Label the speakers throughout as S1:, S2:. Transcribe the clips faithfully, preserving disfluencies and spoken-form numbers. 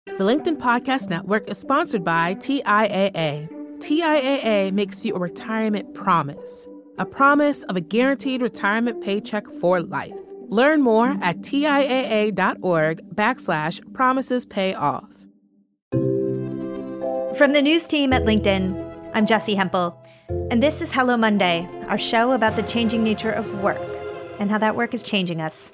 S1: The LinkedIn Podcast Network is sponsored by T I A A. T I A A makes you a retirement promise, a promise of a guaranteed retirement paycheck for life. Learn more at TIAA.org backslash promises pay off.
S2: From the news team at LinkedIn, I'm Jessi Hempel, and this is Hello Monday, our show about the changing nature of work and how that work is changing us.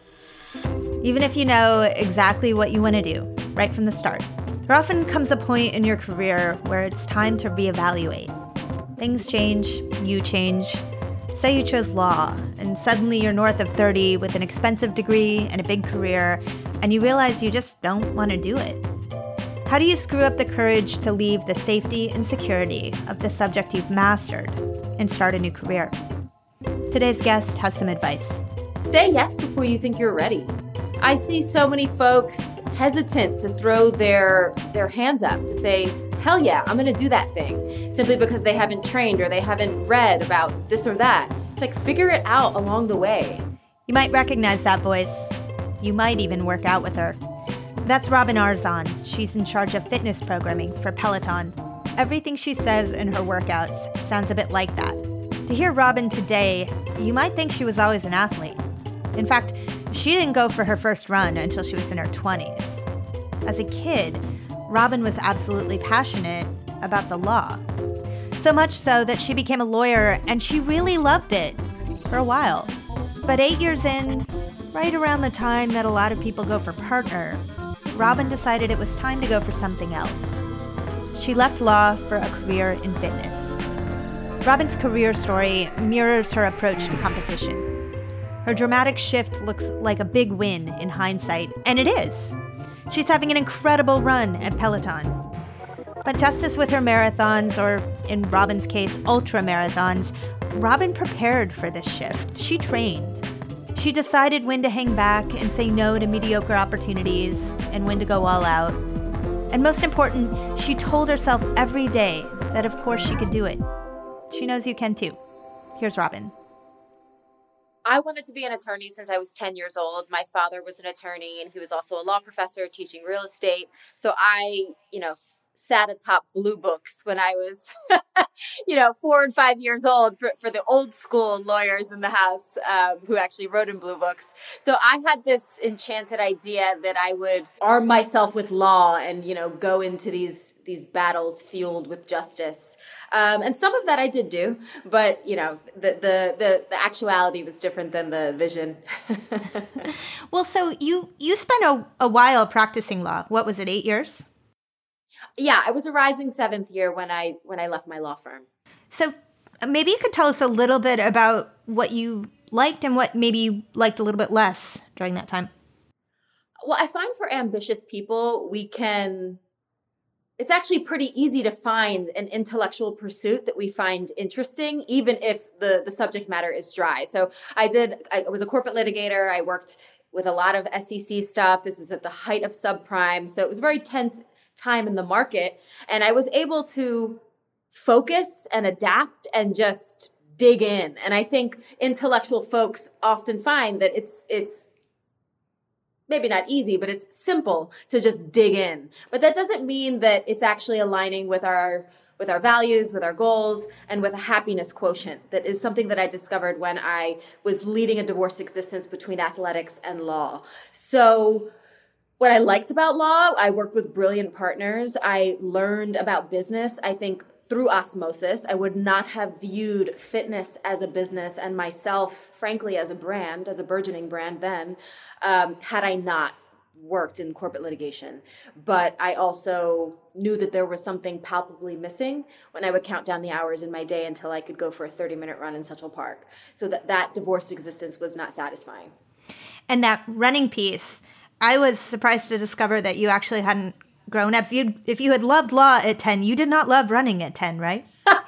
S2: Even if you know exactly what you want to do right from the start, there often comes a point in your career where it's time to reevaluate. Things change, you change. Say you chose law, and suddenly you're north of thirty with an expensive degree and a big career, and you realize you just don't want to do it. How do you screw up the courage to leave the safety and security of the subject you've mastered and start a new career? Today's guest has some advice.
S3: Say yes before you think you're ready. I see so many folks hesitant to throw their their hands up to say, hell yeah, I'm going to do that thing, simply because they haven't trained or they haven't read about this or that. It's like, figure it out along the way.
S2: You might recognize that voice. You might even work out with her. That's Robin Arzon. She's in charge of fitness programming for Peloton. Everything she says in her workouts sounds a bit like that. To hear Robin today, you might think she was always an athlete. In fact, she didn't go for her first run until she was in her twenties. As a kid, Robin was absolutely passionate about the law. So much so that she became a lawyer, and she really loved it for a while. But eight years in, right around the time that a lot of people go for partner, Robin decided it was time to go for something else. She left law for a career in fitness. Robin's career story mirrors her approach to competition. Her dramatic shift looks like a big win in hindsight, and it is. She's having an incredible run at Peloton. But just as with her marathons, or in Robin's case, ultra marathons, Robin prepared for this shift. She trained. She decided when to hang back and say no to mediocre opportunities and when to go all out. And most important, she told herself every day that of course she could do it. She knows you can too. Here's Robin.
S3: I wanted to be an attorney since I was ten years old. My father was an attorney, and he was also a law professor teaching real estate. So I, you know, sat atop blue books when I was, you know, four and five years old for, for the old school lawyers in the house um, who actually wrote in blue books. So I had this enchanted idea that I would arm myself with law and, you know, go into these these battles fueled with justice. Um, and some of that I did do, but, you know, the, the, the, the actuality was different than the vision.
S2: Well, so you, you spent a, a while practicing law. What was it, eight years?
S3: Yeah, I was a rising seventh year when I when I left my law firm.
S2: So maybe you could tell us a little bit about what you liked and what maybe you liked a little bit less during that time.
S3: Well, I find for ambitious people, we can... It's actually pretty easy to find an intellectual pursuit that we find interesting, even if the, the subject matter is dry. So I did, I was a corporate litigator. I worked with a lot of S E C stuff. This was at the height of subprime. So it was a very tense time in the market. And I was able to focus and adapt and just dig in. And I think intellectual folks often find that it's, it's, maybe not easy, but it's simple to just dig in. But that doesn't mean that it's actually aligning with our with our values, with our goals, and with a happiness quotient. That is something that I discovered when I was leading a divorced existence between athletics and law. So what I liked about law, I worked with brilliant partners. I learned about business, I think, through osmosis. I would not have viewed fitness as a business and myself, frankly, as a brand, as a burgeoning brand then, um, had I not worked in corporate litigation. But I also knew that there was something palpably missing when I would count down the hours in my day until I could go for a thirty-minute run in Central Park. So that that divorced existence was not satisfying.
S2: And that running piece, I was surprised to discover that you actually hadn't grown up. If you if you had loved law at ten, you did not love running at ten, right?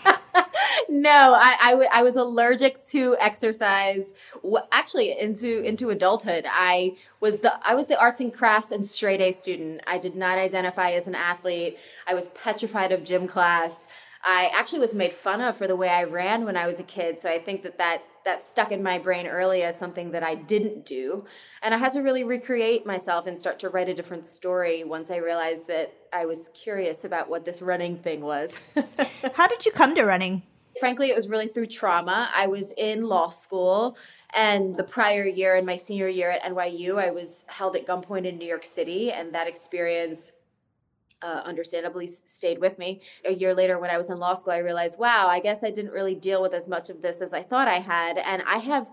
S3: No, I, I, w- I was allergic to exercise. W- actually, into into adulthood, I was the I was the arts and crafts and straight A student. I did not identify as an athlete. I was petrified of gym class. I actually was made fun of for the way I ran when I was a kid. So I think that that, that stuck in my brain early as something that I didn't do. And I had to really recreate myself and start to write a different story once I realized that I was curious about what this running thing was.
S2: How did you come to running?
S3: Frankly, it was really through trauma. I was in law school, and the prior year, in my senior year at N Y U, I was held at gunpoint in New York City, and that experience uh, understandably stayed with me. A year later, when I was in law school, I realized, wow, I guess I didn't really deal with as much of this as I thought I had, and I have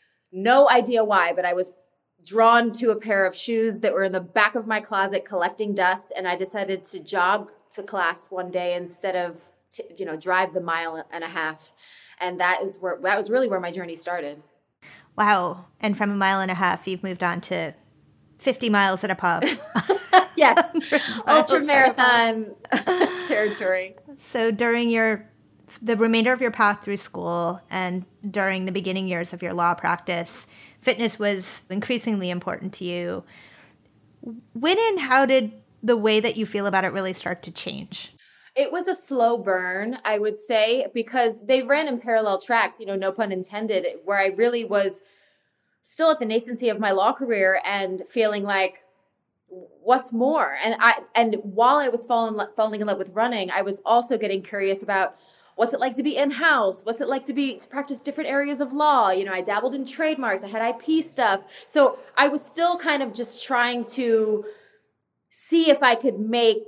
S3: no idea why, but I was drawn to a pair of shoes that were in the back of my closet collecting dust, and I decided to jog to class one day instead of to, you know, drive the mile and a half. And that is where, that was really where my journey started.
S2: Wow. And from a mile and a half, you've moved on to fifty miles at a pub.
S3: Yes. Ultra marathon territory.
S2: So during your, the remainder of your path through school and during the beginning years of your law practice, fitness was increasingly important to you. When and how did the way that you feel about it really start to change?
S3: It was a slow burn, I would say, because they ran in parallel tracks, you know, no pun intended, where I really was still at the nascency of my law career and feeling like, what's more? And I and while I was falling, falling in love with running, I was also getting curious about what's it like to be in-house? What's it like to be to practice different areas of law? You know, I dabbled in trademarks, I had I P stuff. So I was still kind of just trying to see if I could make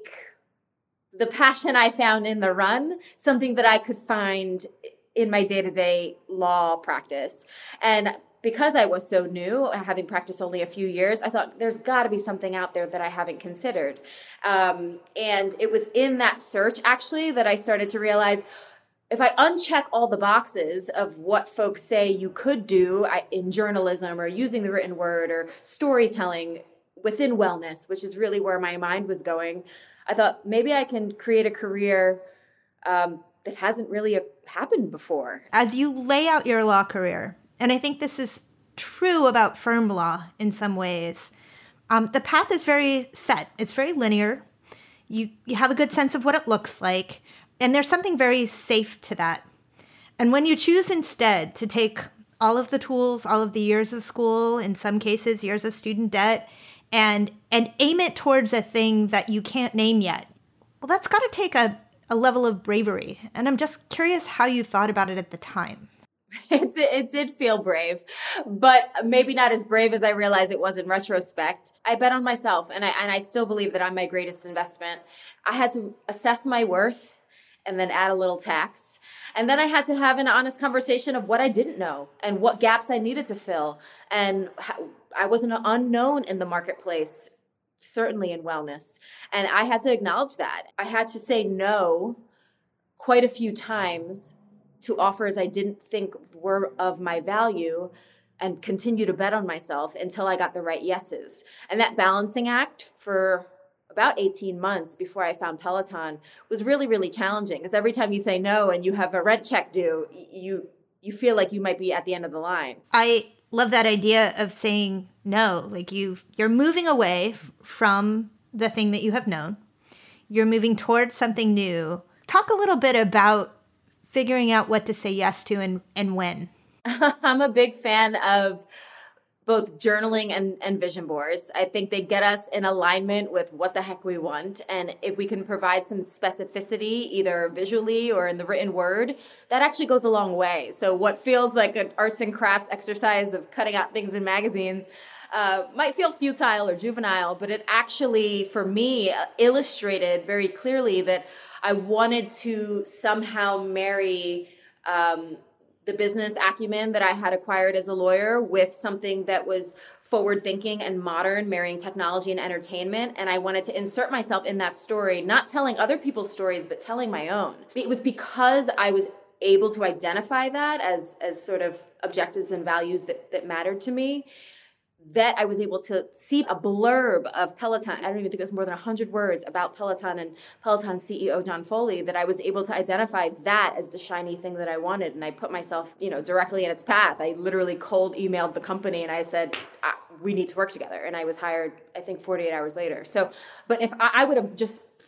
S3: the passion I found in the run something that I could find in my day-to-day law practice. And because I was so new, having practiced only a few years, I thought there's got to be something out there that I haven't considered. Um, and it was in that search, actually, that I started to realize if I uncheck all the boxes of what folks say you could do in journalism or using the written word or storytelling within wellness, which is really where my mind was going, I thought maybe I can create a career um, that hasn't really happened before.
S2: As you lay out your law career, and I think this is true about firm law in some ways, um, the path is very set. It's very linear. You, you have a good sense of what it looks like, and there's something very safe to that. And when you choose instead to take all of the tools, all of the years of school, in some cases years of student debt, and and aim it towards a thing that you can't name yet, well, that's got to take a, a level of bravery. And I'm just curious how you thought about it at the time.
S3: It did, it did feel brave, but maybe not as brave as I realized it was in retrospect. I bet on myself, and I and I still believe that I'm my greatest investment. I had to assess my worth and then add a little tax. And then I had to have an honest conversation of what I didn't know and what gaps I needed to fill. And how, I was an unknown in the marketplace, certainly in wellness. And I had to acknowledge that. I had to say no quite a few times to offers I didn't think were of my value and continue to bet on myself until I got the right yeses. And that balancing act for about eighteen months before I found Peloton was really, really challenging, because every time you say no and you have a rent check due, you you feel like you might be at the end of the line.
S2: I love that idea of saying no. Like you, you're moving away f- from the thing that you have known. You're moving towards something new. Talk a little bit about figuring out what to say yes to and, and when.
S3: I'm a big fan of both journaling and, and vision boards. I think they get us in alignment with what the heck we want. And if we can provide some specificity, either visually or in the written word, that actually goes a long way. So what feels like an arts and crafts exercise of cutting out things in magazines uh, might feel futile or juvenile, but it actually, for me, illustrated very clearly that I wanted to somehow marry um, the business acumen that I had acquired as a lawyer with something that was forward-thinking and modern, marrying technology and entertainment. And I wanted to insert myself in that story, not telling other people's stories, but telling my own. It was because I was able to identify that as, as sort of objectives and values that, that mattered to me, that I was able to see a blurb of Peloton. I don't even think it was more than one hundred words about Peloton and Peloton C E O John Foley, that I was able to identify that as the shiny thing that I wanted. And I put myself, you know, directly in its path. I literally cold emailed the company and I said, we need to work together. And I was hired, I think, forty-eight hours later. So, but if I, I would have just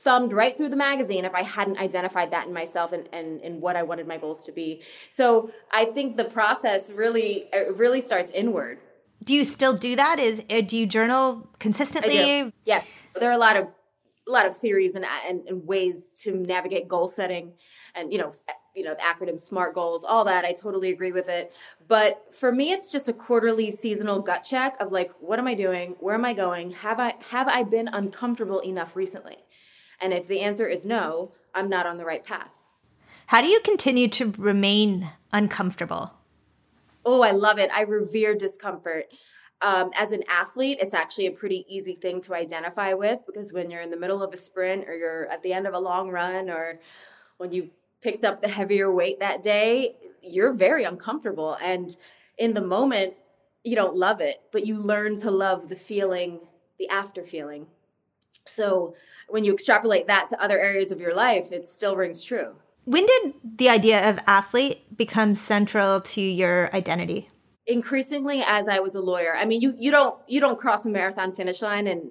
S3: thumbed right through the magazine if I hadn't identified that in myself and, and, and what I wanted my goals to be. So I think the process really, it really starts inward.
S2: Do you still do that? Is uh, do you journal consistently?
S3: I do. Yes. There are a lot of a lot of theories and, and, and ways to navigate goal setting and, you know, you know, the acronym SMART goals, all that. I totally agree with it. But for me, it's just a quarterly seasonal gut check of like, what am I doing? Where am I going? Have I have I been uncomfortable enough recently? And if the answer is no, I'm not on the right path.
S2: How do you continue to remain uncomfortable?
S3: Oh, I love it. I revere discomfort. Um, as an athlete, it's actually a pretty easy thing to identify with, because when you're in the middle of a sprint or you're at the end of a long run or when you picked up the heavier weight that day, you're very uncomfortable. And in the moment, you don't love it, but you learn to love the feeling, the after feeling. So when you extrapolate that to other areas of your life, it still rings true.
S2: When did the idea of athlete become central to your identity?
S3: Increasingly as I was a lawyer. I mean, you you don't you don't cross a marathon finish line and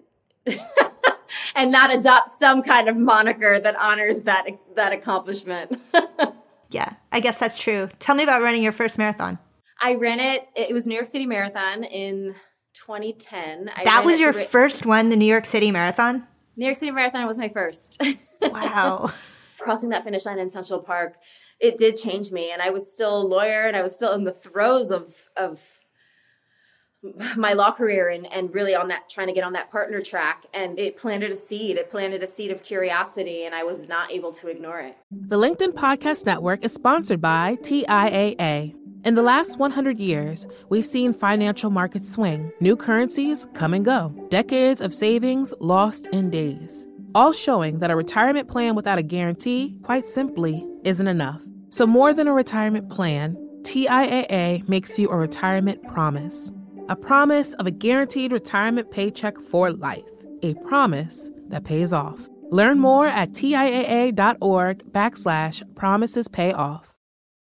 S3: and not adopt some kind of moniker that honors that that accomplishment.
S2: Yeah, I guess that's true. Tell me about running your first marathon.
S3: I ran it. It was New York City Marathon in twenty ten. I
S2: that was your
S3: ra-
S2: first one, the New York City Marathon?
S3: New York City Marathon was my first.
S2: Wow.
S3: Crossing that finish line in Central Park, it did change me. And I was still a lawyer and I was still in the throes of of my law career and, and really on that, trying to get on that partner track. And it planted a seed. It planted a seed of curiosity, and I was not able to ignore it.
S1: The LinkedIn Podcast Network is sponsored by T I A A. In the last one hundred years, we've seen financial markets swing, new currencies come and go, decades of savings lost in days, all showing that a retirement plan without a guarantee, quite simply, isn't enough. So more than a retirement plan, T I A A makes you a retirement promise. A promise of a guaranteed retirement paycheck for life. A promise that pays off. Learn more at TIAA.org backslash promises pay off.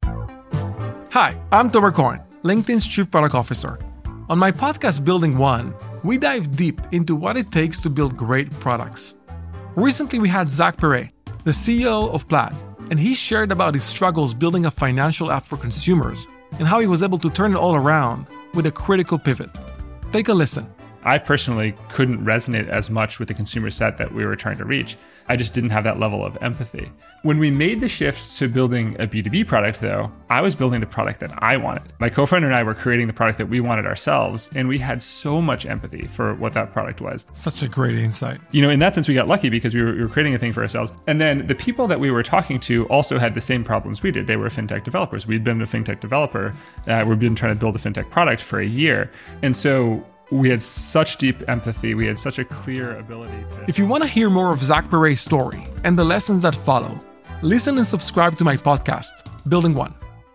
S4: Hi, I'm Tomer Cohen, LinkedIn's Chief Product Officer. On my podcast, Building One, we dive deep into what it takes to build great products. Recently, we had Zach Perret, the C E O of Plaid, and he shared about his struggles building a financial app for consumers and how he was able to turn it all around with a critical pivot. Take a listen.
S5: I personally couldn't resonate as much with the consumer set that we were trying to reach. I just didn't have that level of empathy. When we made the shift to building a B two B product, though, I was building the product that I wanted. My co-founder and I were creating the product that we wanted ourselves, and we had so much empathy for what that product was.
S4: Such a great insight.
S5: You know, in that sense, we got lucky because we were, we were creating a thing for ourselves. And then the people that we were talking to also had the same problems we did. They were fintech developers. We'd been a fintech developer. Uh, we'd been trying to build a fintech product for a year. And so we had such deep empathy. We had such a clear ability to...
S4: If you want to hear more of Zach Perret's story and the lessons that follow, listen and subscribe to my podcast, Building One.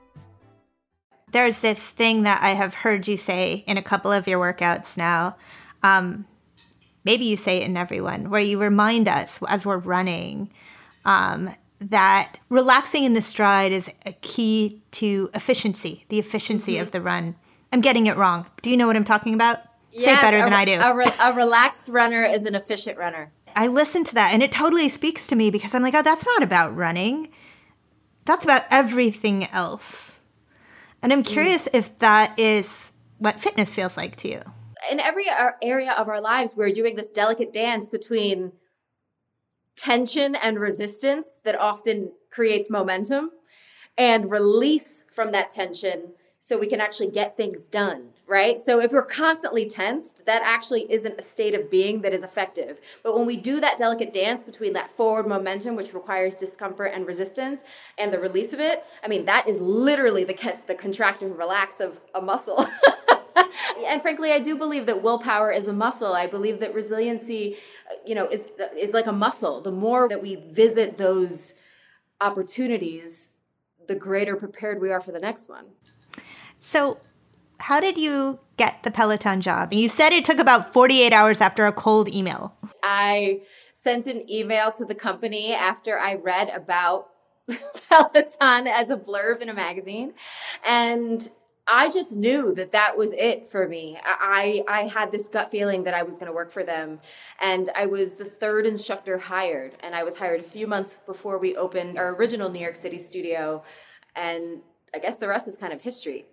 S2: There's this thing that I have heard you say in a couple of your workouts now. Um, maybe you say it in every one, where you remind us as we're running um, that relaxing in the stride is a key to efficiency, the efficiency mm-hmm. of the run. I'm getting it wrong. Do you know what I'm talking about?
S3: Yes,
S2: Say it better
S3: a,
S2: than I do.
S3: A, re- a relaxed runner is an efficient runner.
S2: I listened to that, and it totally speaks to me because I'm like, oh, that's not about running. That's about everything else. And I'm curious mm. if that is what fitness feels like to you.
S3: In every area of our lives, we're doing this delicate dance between tension and resistance that often creates momentum, and release from that tension so we can actually get things done, right? So if we're constantly tensed, that actually isn't a state of being that is effective. But when we do that delicate dance between that forward momentum, which requires discomfort and resistance, and the release of it, I mean, that is literally the, the contract and relax of a muscle. And frankly, I do believe that willpower is a muscle. I believe that resiliency, you know, is is like a muscle. The more that we visit those opportunities, the greater prepared we are for the next one.
S2: So how did you get the Peloton job? You said it took about forty-eight hours after a cold email.
S3: I sent an email to the company after I read about Peloton as a blurb in a magazine. And I just knew that that was it for me. I, I had this gut feeling that I was going to work for them. And I was the third instructor hired. And I was hired a few months before we opened our original New York City studio. And I guess the rest is kind of history.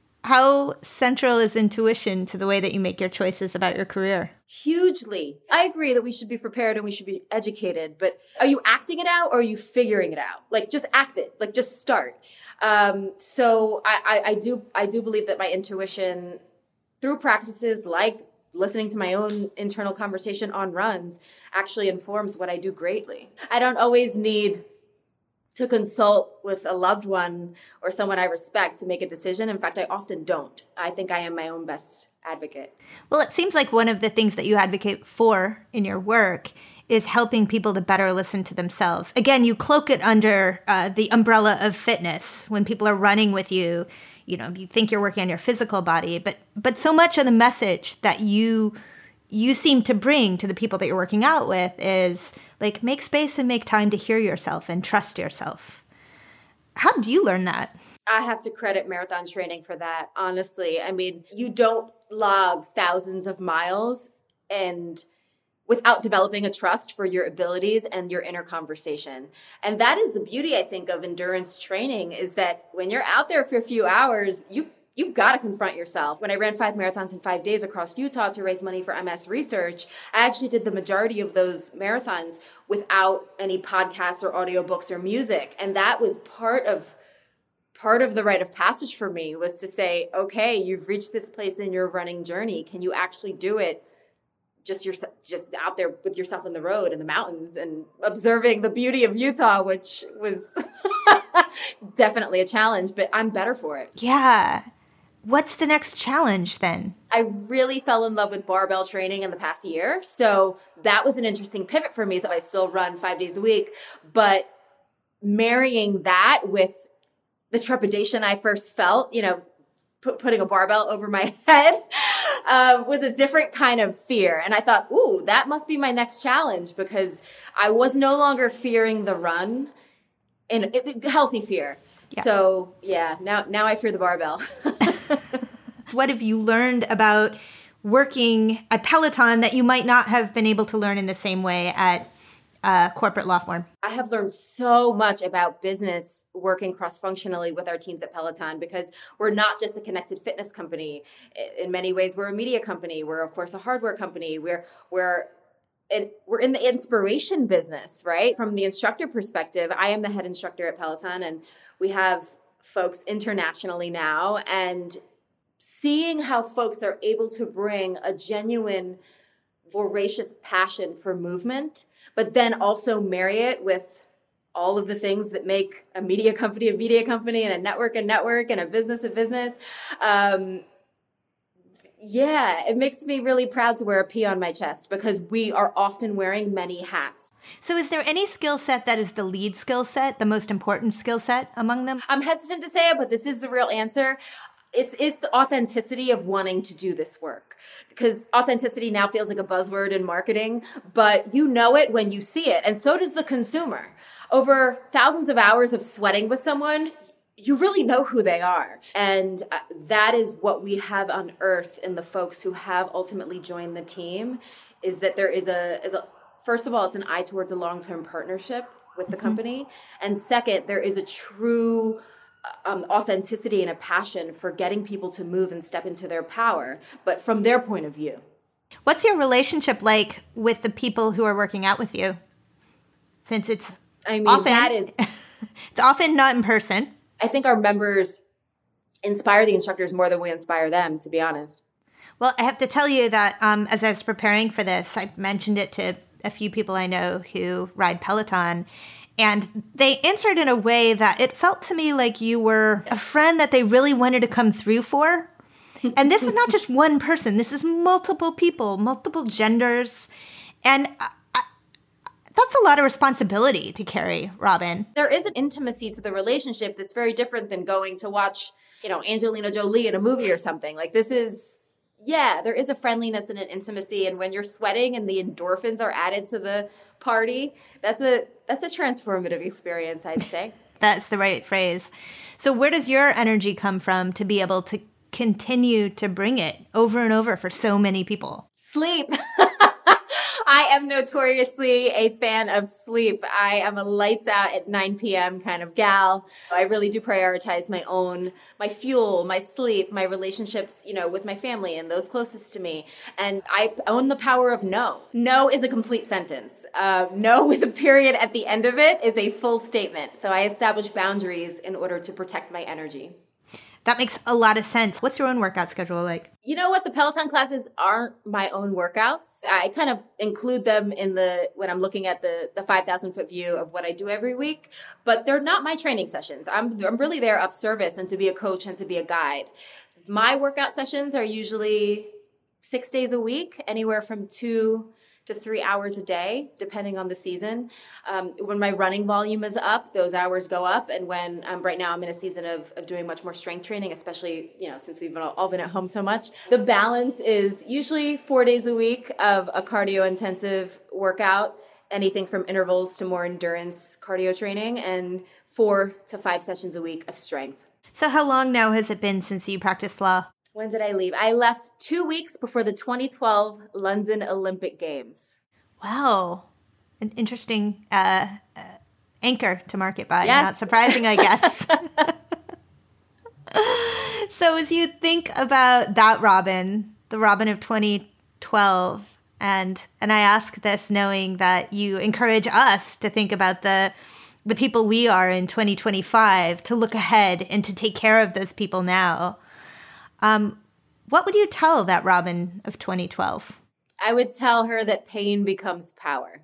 S2: How central is intuition to the way that you make your choices about your career?
S3: Hugely. I agree that we should be prepared and we should be educated, but are you acting it out or are you figuring it out? Like, just act it. Like, just start. Um, so I, I, I do I do believe that my intuition, through practices like listening to my own internal conversation on runs, actually informs what I do greatly. I don't always need to consult with a loved one or someone I respect to make a decision. In fact, I often don't. I think I am my own best advocate.
S2: Well, it seems like one of the things that you advocate for in your work is helping people to better listen to themselves. Again, you cloak it under uh, the umbrella of fitness. When people are running with you, you know, you think you're working on your physical body, but but so much of the message that you you seem to bring to the people that you're working out with is like, make space and make time to hear yourself and trust yourself. How do you learn that?
S3: I have to credit marathon training for that, honestly. I mean, you don't log thousands of miles and without developing a trust for your abilities and your inner conversation. And that is the beauty, I think, of endurance training, is that when you're out there for a few hours, you You've got to confront yourself. When I ran five marathons in five days across Utah to raise money for M S research, I actually did the majority of those marathons without any podcasts or audiobooks or music. And that was part of part of the rite of passage for me, was to say, okay, you've reached this place in your running journey. Can you actually do it just yourself, just out there with yourself in the road in the mountains and observing the beauty of Utah, which was definitely a challenge, but I'm better for it.
S2: Yeah. What's the next challenge then?
S3: I really fell in love with barbell training in the past year. So that was an interesting pivot for me. So I still run five days a week, but marrying that with the trepidation I first felt, you know, put, putting a barbell over my head uh, was a different kind of fear. And I thought, ooh, that must be my next challenge, because I was no longer fearing the run in it, healthy fear. Yeah. So yeah, now now I fear the barbell.
S2: What have you learned about working at Peloton that you might not have been able to learn in the same way at a corporate law firm?
S3: I have learned so much about business working cross-functionally with our teams at Peloton, because we're not just a connected fitness company. In many ways, we're a media company. We're, of course, a hardware company. We're we're And we're in the inspiration business, right? From the instructor perspective, I am the head instructor at Peloton, and we have folks internationally now. And seeing how folks are able to bring a genuine, voracious passion for movement, but then also marry it with all of the things that make a media company a media company, and a network a network, and a business a business. Um, Yeah, it makes me really proud to wear a P on my chest, because we are often wearing many hats.
S2: So is there any skill set that is the lead skill set, the most important skill set among them?
S3: I'm hesitant to say it, but this is the real answer. It's, it's the authenticity of wanting to do this work, because authenticity now feels like a buzzword in marketing, but you know it when you see it, and so does the consumer. Over thousands of hours of sweating with someone, you really know who they are. And uh, that is what we have unearthed in the folks who have ultimately joined the team, is that there is a, is a first of all, it's an eye towards a long-term partnership with the company. And second, there is a true um, authenticity and a passion for getting people to move and step into their power, but from their point of view.
S2: What's your relationship like with the people who are working out with you? Since it's
S3: I mean,
S2: often,
S3: that is...
S2: it's often not in person.
S3: I think our members inspire the instructors more than we inspire them, to be honest.
S2: Well, I have to tell you that um, as I was preparing for this, I mentioned it to a few people I know who ride Peloton, and they answered in a way that it felt to me like you were a friend that they really wanted to come through for. And this is not just one person. This is multiple people, multiple genders. And I, I, that's a lot of responsibility to carry, Robin.
S3: There is an intimacy to the relationship that's very different than going to watch, you know, Angelina Jolie in a movie or something. Like, this is... Yeah, there is a friendliness and an intimacy, and when you're sweating and the endorphins are added to the party, that's a that's a transformative experience, I'd say.
S2: That's the right phrase. So where does your energy come from to be able to continue to bring it over and over for so many people?
S3: Sleep. I am notoriously a fan of sleep. I am a lights out at nine p.m. kind of gal. I really do prioritize my own, my fuel, my sleep, my relationships, you know, with my family and those closest to me. And I own the power of no. No is a complete sentence. Uh, no with a period at the end of it is a full statement. So I establish boundaries in order to protect my energy.
S2: That makes a lot of sense. What's your own workout schedule like?
S3: You know what? The Peloton classes aren't my own workouts. I kind of include them in the, when I'm looking at the, the five thousand foot view of what I do every week, but they're not my training sessions. I'm, I'm really there of service and to be a coach and to be a guide. My workout sessions are usually six days a week, anywhere from two to three hours a day, depending on the season. Um, when my running volume is up, those hours go up. And when um, right now I'm in a season of, of doing much more strength training, especially, you know, since we've been all, all been at home so much, the balance is usually four days a week of a cardio intensive workout, anything from intervals to more endurance cardio training, and four to five sessions a week of strength.
S2: So how long now has it been since you practiced law?
S3: When did I leave? I left two weeks before the twenty twelve London Olympic Games.
S2: Wow. An interesting uh, uh, anchor to market by.
S3: Yes.
S2: Not surprising, I guess. So as you think about that Robin, the Robin of twenty twelve, and and I ask this knowing that you encourage us to think about the the people we are in twenty twenty-five, to look ahead and to take care of those people now. Um, what would you tell that Robin of twenty twelve?
S3: I would tell her that pain becomes power.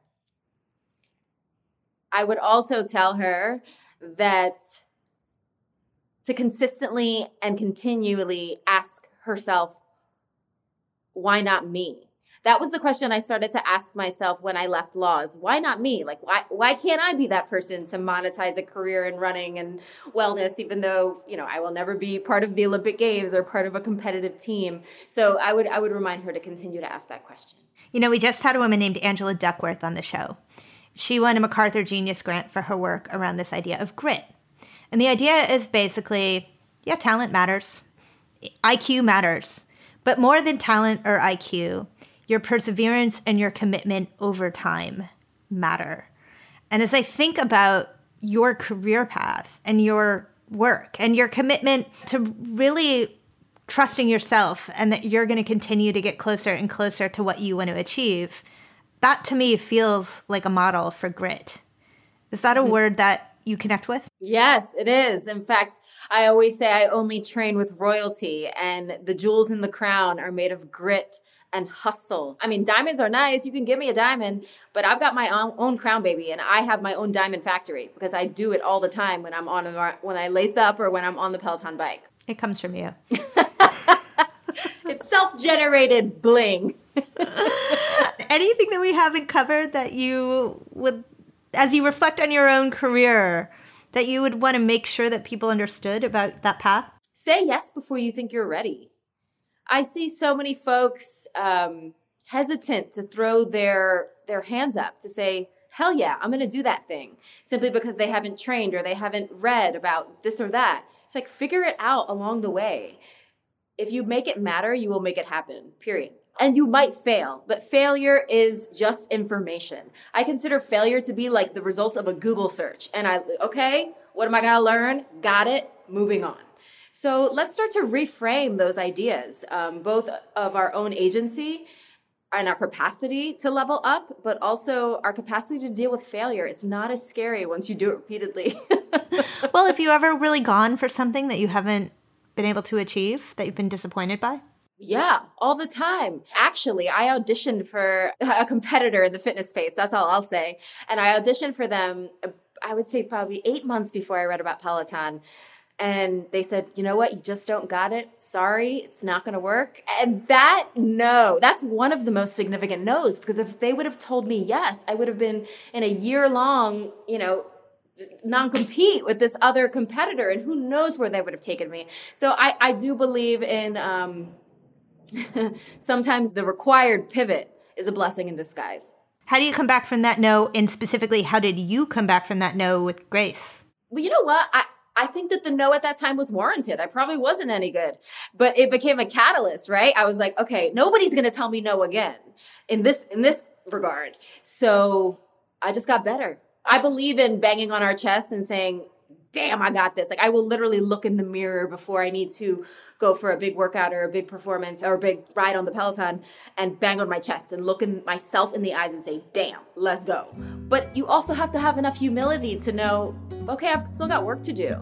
S3: I would also tell her that to consistently and continually ask herself, why not me? That was the question I started to ask myself when I left laws. Why not me? Like, why why can't I be that person to monetize a career in running and wellness, even though, you know, I will never be part of the Olympic Games or part of a competitive team? So I would I would remind her to continue to ask that question.
S2: You know, we just had a woman named Angela Duckworth on the show. She won a MacArthur Genius Grant for her work around this idea of grit. And the idea is basically, yeah, talent matters. I Q matters. But more than talent or I Q, your perseverance and your commitment over time matter. And as I think about your career path and your work and your commitment to really trusting yourself and that you're going to continue to get closer and closer to what you want to achieve, that to me feels like a model for grit. Is that a word that you connect with?
S3: Yes, it is. In fact, I always say I only train with royalty, and the jewels in the crown are made of grit and hustle. I mean, diamonds are nice. You can give me a diamond, but I've got my own, own crown, baby, and I have my own diamond factory because I do it all the time when I'm on a, when I lace up or when I'm on the Peloton bike.
S2: It comes from you.
S3: It's self-generated bling.
S2: Anything that we haven't covered that you would, as you reflect on your own career, that you would want to make sure that people understood about that path?
S3: Say yes before you think you're ready. I see so many folks um, hesitant to throw their their hands up to say, hell yeah, I'm going to do that thing, simply because they haven't trained or they haven't read about this or that. It's like, figure it out along the way. If you make it matter, you will make it happen, period. And you might fail, but failure is just information. I consider failure to be like the results of a Google search. And I, okay, what am I going to learn? Got it, moving on. So let's start to reframe those ideas, um, both of our own agency and our capacity to level up, but also our capacity to deal with failure. It's not as scary once you do it repeatedly.
S2: Well, have you ever really gone for something that you haven't been able to achieve, that you've been disappointed by?
S3: Yeah, all the time. Actually, I auditioned for a competitor in the fitness space. That's all I'll say. And I auditioned for them, I would say probably eight months before I read about Peloton. And they said, you know what? You just don't got it. Sorry, it's not going to work. And that, no, that's one of the most significant no's, because if they would have told me yes, I would have been in a year long, you know, non-compete with this other competitor, and who knows where they would have taken me. So I, I do believe in um, sometimes the required pivot is a blessing in disguise.
S2: How do you come back from that no? And specifically, how did you come back from that no with grace?
S3: Well, you know what? I, I think that the no at that time was warranted. I probably wasn't any good, but it became a catalyst, right? I was like, okay, nobody's going to tell me no again in this, in this regard. So I just got better. I believe in banging on our chests and saying, damn, I got this. Like, I will literally look in the mirror before I need to go for a big workout or a big performance or a big ride on the Peloton and bang on my chest and look in myself in the eyes and say, damn, let's go. But you also have to have enough humility to know, okay, I've still got work to do.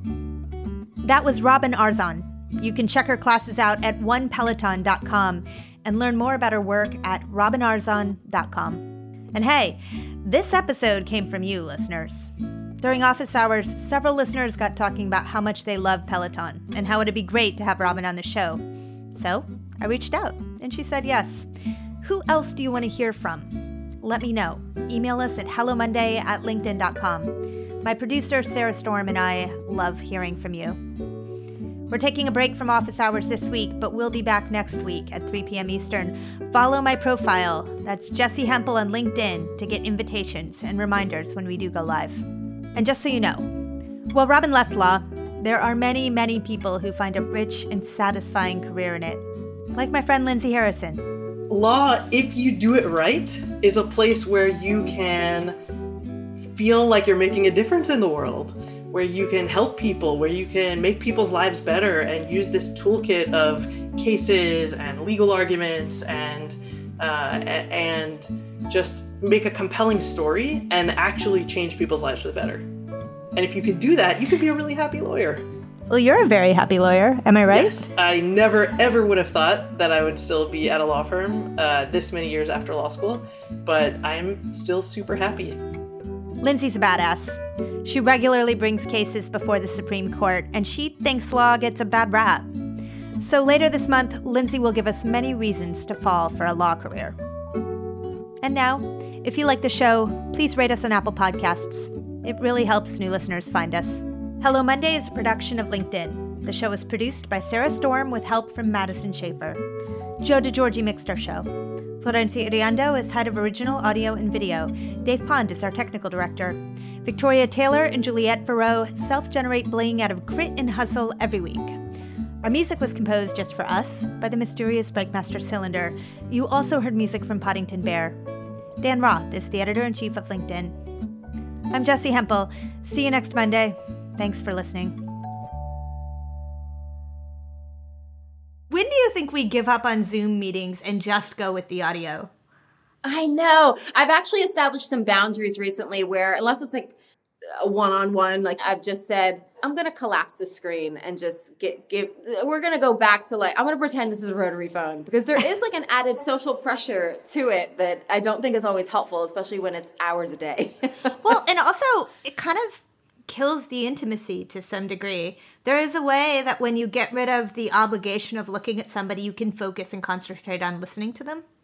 S2: That was Robin Arzon. You can check her classes out at one peloton dot com and learn more about her work at robin arzon dot com. And hey, this episode came from you, listeners. During office hours, several listeners got talking about how much they love Peloton and how it'd be great to have Robin on the show. So I reached out, and she said yes. Who else do you want to hear from? Let me know. Email us at hello monday at linkedin dot com. My producer, Sarah Storm, and I love hearing from you. We're taking a break from office hours this week, but we'll be back next week at three p.m. Eastern. Follow my profile. That's Jessie Hempel on LinkedIn to get invitations and reminders when we do go live. And just so you know, while Robin left law, there are many, many people who find a rich and satisfying career in it. Like my friend Lindsay Harrison.
S6: Law, if you do it right, is a place where you can feel like you're making a difference in the world, where you can help people, where you can make people's lives better and use this toolkit of cases and legal arguments and uh, and just make a compelling story and actually change people's lives for the better. And if you could do that, you could be a really happy lawyer.
S2: Well, you're a very happy lawyer, am I right?
S6: Yes. I never, ever would have thought that I would still be at a law firm uh, this many years after law school, but I'm still super happy.
S2: Lindsay's a badass. She regularly brings cases before the Supreme Court, and she thinks law gets a bad rap. So later this month, Lindsay will give us many reasons to fall for a law career. And now, if you like the show, please rate us on Apple Podcasts. It really helps new listeners find us. Hello Monday is a production of LinkedIn. The show is produced by Sarah Storm with help from Madison Schaefer. Joe DeGiorgi mixed our show. Florencia Iriando is head of original audio and video. Dave Pond is our technical director. Victoria Taylor and Juliette Farreau self-generate bling out of grit and hustle every week. Our music was composed just for us by the mysterious Breakmaster Cylinder. You also heard music from Poddington Bear. Dan Roth is the editor-in-chief of LinkedIn. I'm Jessie Hempel. See you next Monday. Thanks for listening. When do you think we give up on Zoom meetings and just go with the audio?
S3: I know. I've actually established some boundaries recently where, unless it's like a one-on-one, like I've just said, I'm going to collapse the screen and just get, give, we're going to go back to like, I'm going to pretend this is a rotary phone because there is like an added social pressure to it that I don't think is always helpful, especially when it's hours a day.
S2: Well, and also it kind of kills the intimacy to some degree. There is a way that when you get rid of the obligation of looking at somebody, you can focus and concentrate on listening to them.